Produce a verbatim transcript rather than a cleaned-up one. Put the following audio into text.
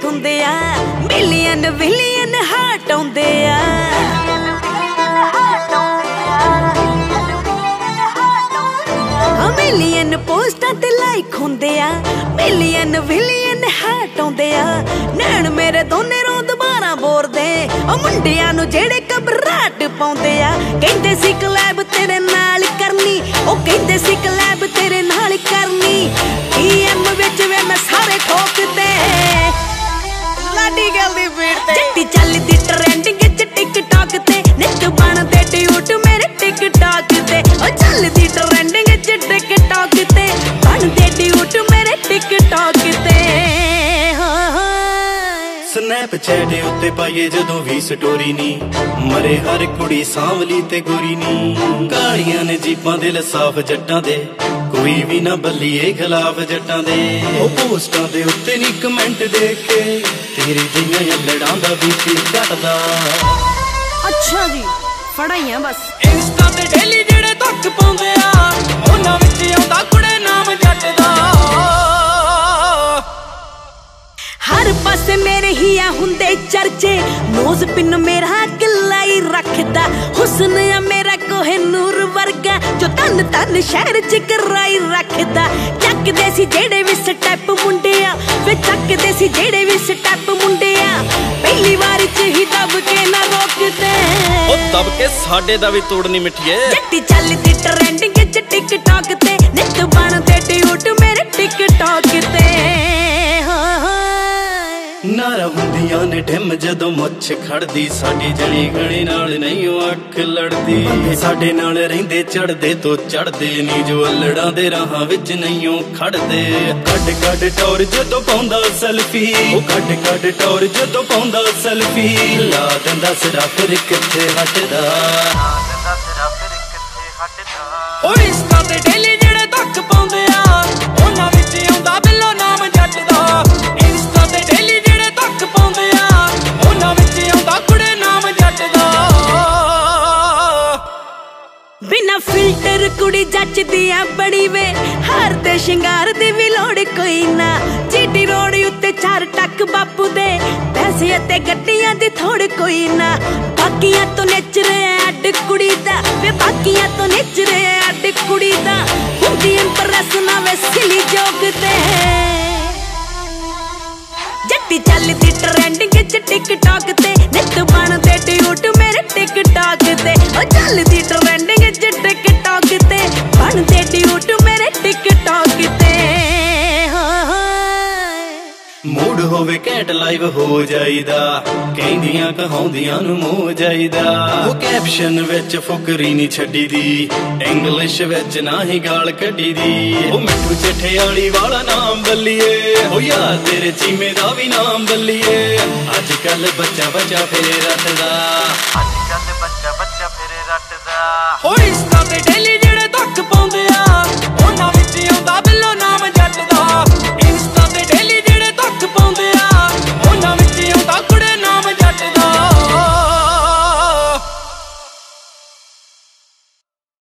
ਹੁੰਦੇ ਆ million billion heart ਆਉਂਦੇ ਆ ਮਿਲੀਅਨ ਪੋਸਟਾਂ ਤੇ ਲਾਈਕ ਹੁੰਦੇ ਆ ਮਿਲੀਅਨ ਬਿਲੀਅਨ ਹਾਰਟ ਆਉਂਦੇ ਆ ਨੈਣ ਮੇਰੇ ਦੋਨੇ ਰੋਂਦ ਬਾਰਾਂ ਬੋਰਦੇ ਉਹ ਮੁੰਡਿਆਂ ਨੂੰ ਜਿਹੜੇ ਘਬਰਾਹਟ ਪਾਉਂਦੇ ਆ ਕਹਿੰਦੇ ਸੀ ਕਲੈਬ ਤੇਰੇ ਨਾਲ ਕਰਨੀ ਉਹ ਕਹਿੰਦੇ ਸੀ ਕਲੈਬ ਤੇਰੇ ਨਾਲ ਕਰਨੀ ਈਐਮ ਵਿੱਚ ਵੇ ਮੈਂ ਸਾਰੇ ਠੋਕਦੇ ਲਾਡੀ ਗੱਲ ਦੀ ਬੀਟ ਤੇ ਜੱਟੀ ਚੱਲਦੀ ਟ੍ਰੈਂਡਿੰਗ ਚ ਟਿਕਟੌਕ ਤੇ ਨਿੱਤ ਬਣਦੇ ਡਿਊਟ ਮੇਰੇ ਟਿਕਟੌਕ ਤੇ ਉਹ ਚੱਲਦੀ ਟ੍ਰੈਂਡਿੰਗ ਚ ਟਿਕਟੌਕ ਤੇ ਬਣਦੇ ਡਿਊਟ ਮੇਰੇ ਟਿਕਟੌਕ ਤੇ ਸਨੈਪਚੈਟ ਉੱਤੇ ਪਾਈਏ ਜਦੋਂ ਵੀ ਸਟੋਰੀ ਨੀ ਮਰੇ ਹਰ ਕੁੜੀ ਸਾਂਵਲੀ ਤੇ ਗੋਰੀ ਨੀ ਕਾਲੀਆਂ ਨੇ ਜੀਪਾਂ ਦਿਲ ਸਾਫ ਜੱਟਾਂ ਦੇ ਕੋਈ ਵੀ ਨਾ ਬੱਲੀਏ ਖਿਲਾਫ ਜੱਟਾਂ ਦੇ ਉਹ ਪੋਸਟਾਂ ਦੇ ਉੱਤੇ ਨੀ ਕਮੈਂਟ ਦੇਖ ਕੇ ਤੇਰੇ ਜਿਹੀਆਂ ਲੜਾਂ ਦਾ ਬੀਪੀ ਘਟਦਾ ਅੱਛਾ ਜੀ ਫੜਾਈਆਂ ਬਸ ਇੰਸਟਾ ਤੇ ਡੇਲੀ ਜਿਹੜੇ ਧੱਕ ਪਾਉਂਦੇ ਆ ਉਹਨਾਂ ਵਿੱਚ ਆਉਂਦਾ ਕੁੜੇ ਨਾਮ ਜੱਟ ਦਾ ਹਰ ਪਾਸੇ ਮੇਰੇ ਹੀ ਆ ਹੁੰਦੇ ਚਰਚੇ ਨੋਜ਼ ਪਿੰਨ ਮੇਰਾ ਕਿਲਾਈ ਰੱਖਦਾ ਹੁਸਨ ਆ ਮੇਰਾ ਕੋਹੇ ਨੂਰ ਵਰਗਾ ਜੋ ਤਨ ਤਨ ਸ਼ਹਿਰ ਚ ਕਰਾਈ ਰੱਖਦਾ ਚੱਕਦੇ ਸੀ ਜਿਹੜੇ ਵੀ ਸਟੈਪ ਮੁੰਡਿਆ ਵੇ ਚੱਕਦੇ ਸੀ ਜਿਹੜੇ ਵੀ ਸਟੈਪ ਮੁੰਡਿਆ ਪਹਿਲੀ ਵਾਰ ਚ ਹੀ ਦਬ ਕੇ ਨਾ ਰੋਕਦੇ ਉਹ ਦਬ ਕੇ ਸਾਡੇ ਦਾ ਵੀ ਤੋੜ ਨਹੀਂ ਮਿੱਠੀਏ ਜੱਟੀ ਚੱਲਦੀ ਟ੍ਰੈਂਡਿੰਗ ਚ ਟਿਕਟੌਕ ਤੇ ਨਿੱਤ ਬਣਦੇ ਡਿਊਟ ਮੇਰੇ ਟਿਕਟੌਕ ਤੇ ਨਾਰਾ ਹੁੰਦੀਆਂ ਨੇ ਢਿਮ ਜਦੋਂ ਮੁੱਛ ਖੜਦੀ ਸਾਡੀ ਜਣੀ ਗਣੀ ਨਾਲ ਨਹੀਂ ਉਹ ਅੱਖ ਲੜਦੀ ਸਾਡੇ ਨਾਲ ਰਹਿੰਦੇ ਚੜਦੇ ਤੋਂ ਚੜਦੇ ਨਹੀਂ ਜੋ ਅਲੜਾਂ ਦੇ ਰਾਹਾਂ ਵਿੱਚ ਨਹੀਂ ਉਹ ਖੜਦੇ ਕੱਢ ਕੱਢ ਟੌਰ ਜਦੋਂ ਪਾਉਂਦਾ ਸੈਲਫੀ ਉਹ ਕੱਢ ਕੱਢ ਟੌਰ ਜਦੋਂ ਪਾਉਂਦਾ ਸੈਲਫੀ ਲਾ ਦਿੰਦਾ ਸਿਰਾ ਫਿਰ ਕਿੱਥੇ ਹਟਦਾ ਉਹ ਇੰਸਟਾ ਤੇ ਡੇਲੀ ਜਿਹੜੇ ਧੱਕ ਪਾਉਂਦੇ ਆ ਉਹਨਾਂ ਵਿੱਚ ਆਉਂਦਾ ਬਿੱਲੋ ਨਾਮ ਜੱਟ ਦਾ ਇੰਸਟਾ ਤੇ ਡੇਲੀ ਪਾਉਂਦੇ ਆ ਉਹਨਾਂ ਵਿੱਚ ਆਉਂਦਾ ਕੁੜੇ ਨਾਮ ਜੱਟ ਦਾ ਬਿਨਾ ਫਿਲਟਰ ਕੁੜੀ ਜੱਚਦੀ ਆ ਬੜੀ ਵੇ ਹਾਰ ਤੇ ਸ਼ਿੰਗਾਰ ਦੀ ਵੀ ਲੋੜ ਕੋਈ ਨਾ ਜੀਟੀ ਰੋਡ ਉੱਤੇ ਚਾਰ ਟੱਕ ਬਾਪੂ ਦੇ ਪੈਸੇ ਅਤੇ ਗੱਡੀਆਂ ਦੀ ਥੋੜ ਕੋਈ ਨਾ ਬਾਕੀਆਂ ਤੋਂ ਨੇਚਰ ਅੱਡ ਕੁੜੀ ਦਾ ਵੇ ਬਾਕੀਆਂ ਤੋਂ ਨੇਚਰ ਅੱਡ ਕੁੜੀ ਦਾ ਹੁੰਦੀ ਇੰਪ੍ਰੈਸ ਨਾ ਵੇ ਸਿਲੀ ਜੋਗ ਤੇ ਜੱਟੀ ਚੱਲਦੀ ਟ੍ਰੈਂਡਿੰਗ ਚ ਟਿਕਟੌਕ ਤੇ ਨਿੱਤ ਬਣਦੇ ਡਿਊਟ ਮੇਰੇ ਟਿਕਟੌਕ ਤੇ ਉਹ ਚੱਲਦੀ ਟ੍ਰੈਂਡਿੰਗ ਚ ਟਿਕਟੌਕ ਤੇ ਬਣਦੇ ਡਿਊਟ ਮੇਰੇ ਟਿਕਟੌਕ ਤੇ ਮੂਡ ਹੋਵੇ ਘੈਂਟ ਲਾਈਵ ਹੋ ਜਾਈਦਾ ਕਹਿੰਦੀਆਂ ਕਹਾਉਂਦੀਆਂ ਨੂੰ ਮੋਹ ਜਾਈਦਾ ਉਹ ਕੈਪਸ਼ਨ ਵਿੱਚ ਫੁਕਰੀ ਨਹੀਂ ਛੱਡੀ ਦੀ ਇੰਗਲਿਸ਼ ਵਿੱਚ ਨਾ ਹੀ ਗਾਲ ਕੱਢੀ ਦੀ ਉਹ ਮਿੱਠੂ ਚਿੱਠੇ ਵਾਲੀ ਵਾਲਾ ਨਾਮ ਬੱਲੀਏ ਉਹ ਯਾਰ ਤੇਰੇ ਚੀਮੇ ਦਾ ਵੀ ਨਾਮ ਬੱਲੀਏ ਅੱਜ ਕੱਲ ਬੱਚਾ ਬੱਚਾ ਫੇਰੇ ਰੱਟਦਾ ਅੱਜ ਕੱਲ ਬੱਚਾ ਬੱਚਾ ਫੇਰੇ ਰੱਟਦਾ ਹੋ ਇੰਸਟਾ ਤੇ ਡੇਲੀ ਜਿਹੜੇ ਧੱਕ ਪਾਉਂਦੇ ਆ